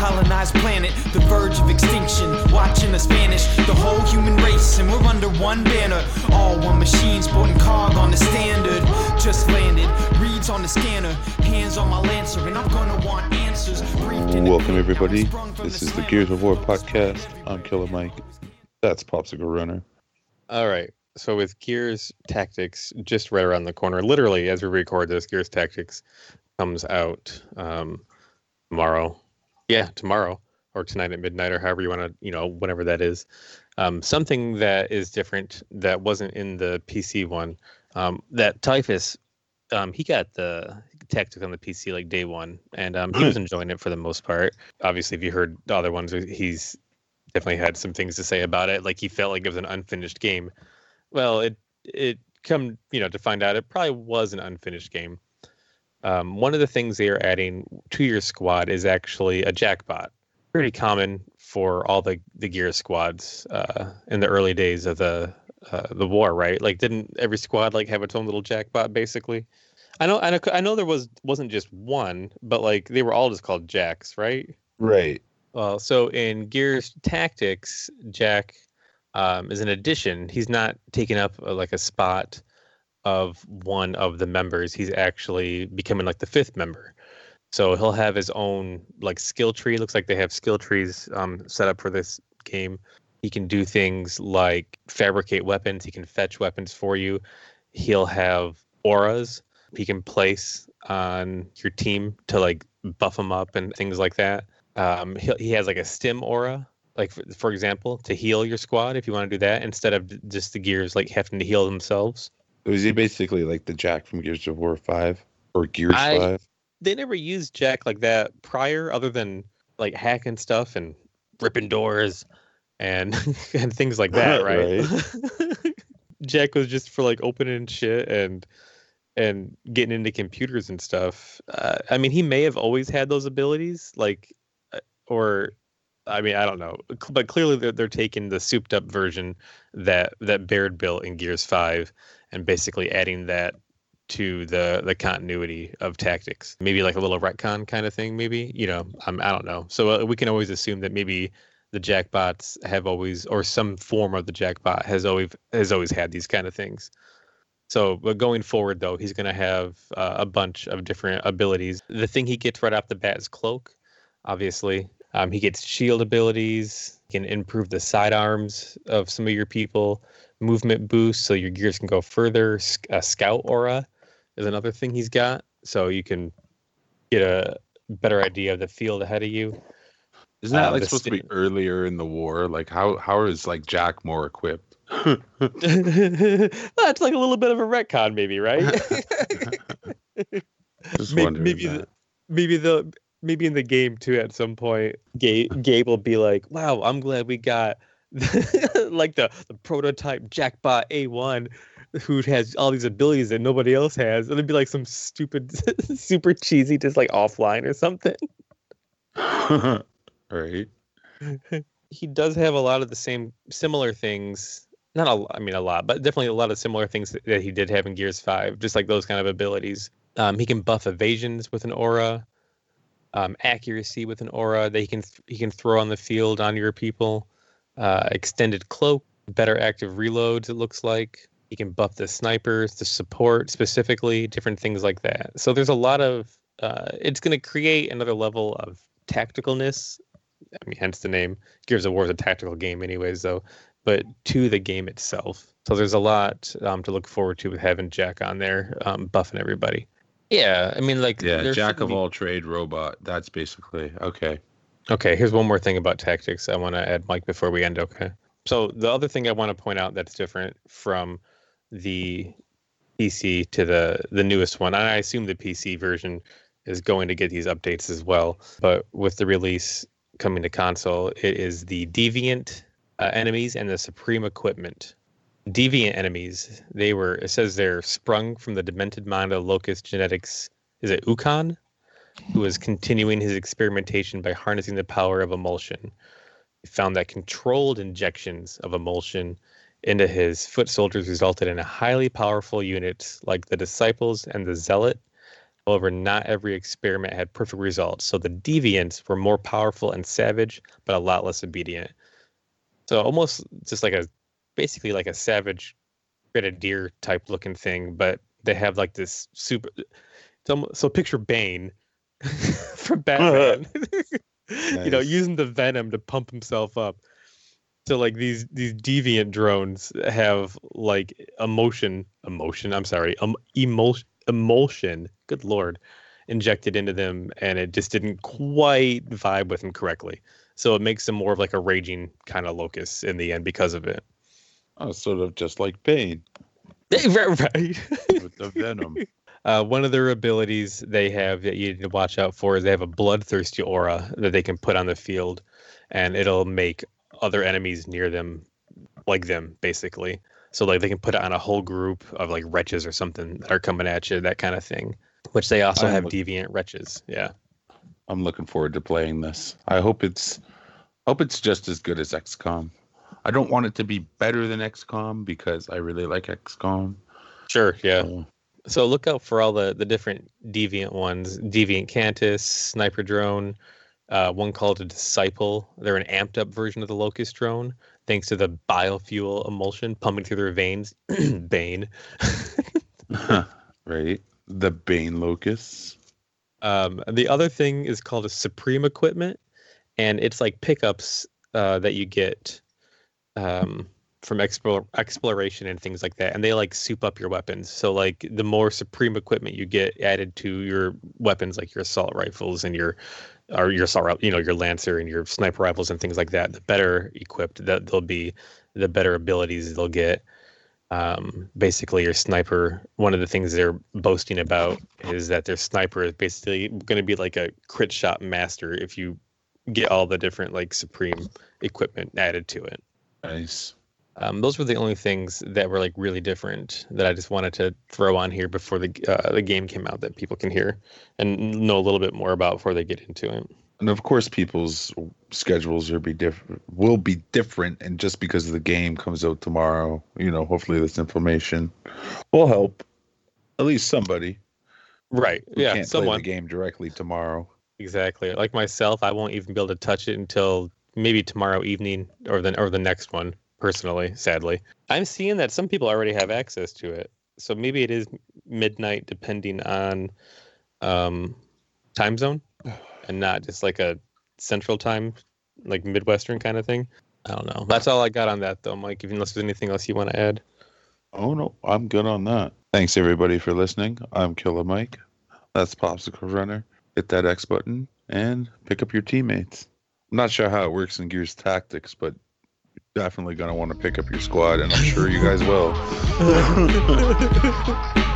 colonized planet, the verge of extinction, watching us vanish. The whole human race, and we're under one banner. All one machine, sporting cog on the standard. Just landed, reads on the scanner, hands on my lancer, and I'm gonna want answers. Welcome everybody. This is the Gears of War podcast. I'm Killer Mike. That's Popsicle Runner. All right. So with Gears Tactics just right around the corner, literally as we record this, Gears Tactics comes out tomorrow. Yeah, tomorrow or tonight at midnight or however you want to, whenever that is. Something that is different that wasn't in the PC one. That Typhus, he got the Tactics on the PC like day one, and he was enjoying it for the most part. Obviously, if you heard the other ones, he's definitely had some things to say about it. Like he felt like it was an unfinished game. Well, it come to find out it probably was an unfinished game. One of the things they are adding to your squad is actually a jackbot. Pretty common for all the Gears squads in the early days of the war, right? Like, didn't every squad like have its own little jackbot basically? I know there wasn't just one, but like they were all just called jacks, right? Right. Well, so in Gears Tactics, Jack is an addition. He's not taking up like a spot of one of the members. He's actually becoming like the fifth member. So he'll have his own like skill tree. Looks like they have skill trees set up for this game. He can do things like fabricate weapons. He can fetch weapons for you. He'll have auras he can place on your team to like buff them up and things like that. He has like a stim aura, like for example, to heal your squad if you want to do that instead of just the Gears like having to heal themselves. Was he basically like the Jack from Gears of War 5 or Gears 5? They never used Jack like that prior, other than like hacking stuff and ripping doors and and things like that, right? Jack was just for like opening shit and getting into computers and stuff. I mean, he may have always had those abilities, like, or I mean, I don't know, but clearly they're taking the souped up version that Baird built in Gears 5 and basically adding that to the continuity of Tactics. Maybe like a little retcon kind of thing, maybe, I don't know. So we can always assume that maybe the jackbots have always, or some form of the jackbot has always had these kind of things. So, but going forward, though, he's going to have a bunch of different abilities. The thing he gets right off the bat is Cloak, obviously. He gets shield abilities. He can improve the sidearms of some of your people. Movement boost, so your Gears can go further. A Scout aura is another thing he's got, so you can get a better idea of the field ahead of you. Isn't that like supposed to be earlier in the war? Like how is like Jack more equipped? That's like a little bit of a retcon, maybe, right? Just maybe in the game too. At some point, Gabe will be like, "Wow, I'm glad we got like the prototype Jackbot A1, who has all these abilities that nobody else has." And it'd be like some stupid, super cheesy, just like offline or something. Right. He does have a lot of the similar things. Not a lot, but definitely a lot of similar things that he did have in Gears 5, just like those kind of abilities. He can buff evasions with an aura, accuracy with an aura that he can throw on the field on your people, extended cloak, better active reloads, it looks like. He can buff the snipers, the support specifically, different things like that. So there's a lot of, it's going to create another level of tacticalness. I mean, hence the name. Gears of War is a tactical game anyways, though. But to the game itself. So there's a lot to look forward to with having Jack on there, buffing everybody. Yeah, I mean, like... Yeah, Jack of all trade robot. That's basically... Okay. Okay, here's one more thing about Tactics I want to add, Mike, before we end, okay? So the other thing I want to point out that's different from the PC to the newest one, and I assume the PC version is going to get these updates as well, but with the release coming to console, it is the Deviant enemies and the Supreme equipment. Deviant enemies, it says they're sprung from the demented mind of Locust Genetics. Is it Ukon? Who is continuing his experimentation by harnessing the power of emulsion. He found that controlled injections of emulsion into his foot soldiers resulted in a highly powerful unit like the Disciples and the Zealot, However, not every experiment had perfect results, so the deviants were more powerful and savage, but a lot less obedient. So almost just basically like a savage grenadier type looking thing, but they have like this super. So picture Bane from Batman, nice. Using the venom to pump himself up. So like these deviant drones have like emulsion. Good Lord, injected into them, and it just didn't quite vibe with him correctly. So it makes them more of like a raging kind of locust in the end because of it. Oh, sort of just like Bane. Right. With the venom. One of their abilities they have that you need to watch out for is they have a bloodthirsty aura that they can put on the field, and it'll make other enemies near them like them, basically. So like they can put it on a whole group of like wretches or something that are coming at you, that kind of thing. Which they also have deviant wretches. Yeah. I'm looking forward to playing this. I hope it's just as good as XCOM. I don't want it to be better than XCOM because I really like XCOM. Sure, yeah. So look out for all the different deviant ones. Deviant Cantus, Sniper Drone, one called a Disciple. They're an amped up version of the Locust Drone, thanks to the biofuel emulsion pumping through their veins. Bane. Right. The Bane Locusts. The other thing is called a Supreme Equipment, and it's like pickups that you get from exploration and things like that, and they like soup up your weapons. So like the more Supreme Equipment you get added to your weapons, like your assault rifles and your Lancer and your sniper rifles and things like that, the better equipped that they'll be, the better abilities they'll get. Basically your sniper, one of the things they're boasting about is that their sniper is basically going to be like a crit shot master if you get all the different like Supreme equipment added to it. Nice. Those were the only things that were like really different that I just wanted to throw on here before the game came out that people can hear and know a little bit more about before they get into it. And of course, people's schedules will be different. And just because the game comes out tomorrow, hopefully this information will help at least somebody. Right. Yeah. Can't play the game directly tomorrow. Exactly. Like myself, I won't even be able to touch it until maybe tomorrow evening or the next one. Personally, sadly, I'm seeing that some people already have access to it. So maybe it is midnight, depending on time zone, and not just like a central time, like Midwestern kind of thing. I don't know. That's all I got on that, though, Mike. Unless there's anything else you want to add. Oh, no. I'm good on that. Thanks, everybody, for listening. I'm Killer Mike. That's Popsicle Runner. Hit that X button and pick up your teammates. I'm not sure how it works in Gears Tactics, but definitely going to want to pick up your squad, and I'm sure you guys will.